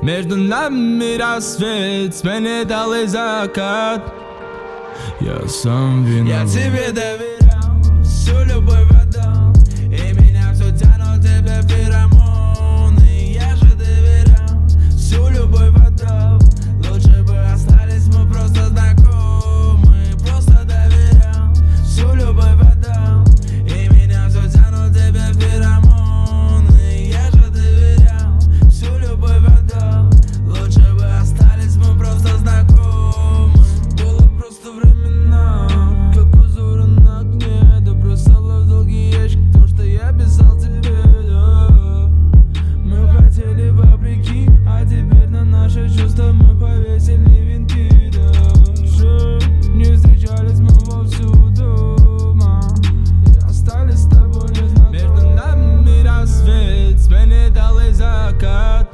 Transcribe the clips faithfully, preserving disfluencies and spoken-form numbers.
Между нами рассвет, сменил и закат. Я сам виноват. Я тебе доверял, всю любовь отдал, и меня все тянут тебе феромоны. Я же доверял, всю любовь отдал, лучше бы остались мы просто знакомы. Просто доверял, всю любовь отдал, и меня все тянут тебе феромоны. Я же доверял, всю любовь отдал, лучше бы остались мы просто знакомы. Было просто времена, как узоры на окне, да бросала в долгий ящик то, что я писал тебе, да. Мы хотели вопреки, а теперь на наши чувства мы повесили винты, даже не встречались мы вовсю дома, и остались с тобой незнакомы. Между нами рассвет, сменил и закат.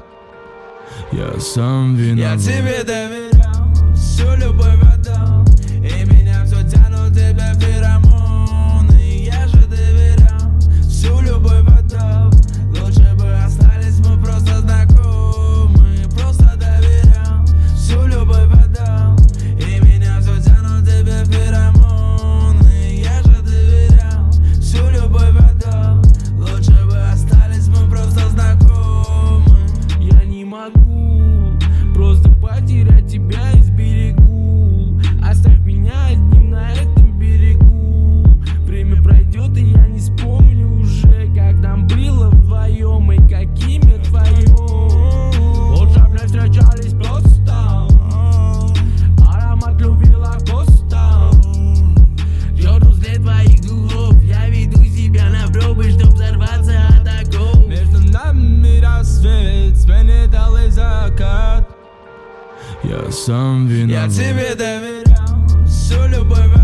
Я сам Я виноват. тебе доверял, всю любовь отдал, и меня все тянут тебе феромоны. Я же доверял, всю любовь отдал, лучше бы остались мы просто знакомы. Просто доверял, всю любовь отдал, и меня все тянут тебе феромоны. Я же доверял, всю любовь отдал, лучше бы остались мы просто знакомы. Я не могу просто потерять тебя из берегу. Оставь меня одним на этом берегу. Время пройдет, и я не вспомню уже, как нам было вдвоем и какими вдвоем. Лучше б не встречались просто. Аромат любви лакоста. Дерну след твоих духов. Я веду себя на пробы, чтоб взорваться от оков. Между нами рассвет, сменил и закат. Я сам Я виноват. тебе доверял, всю любовь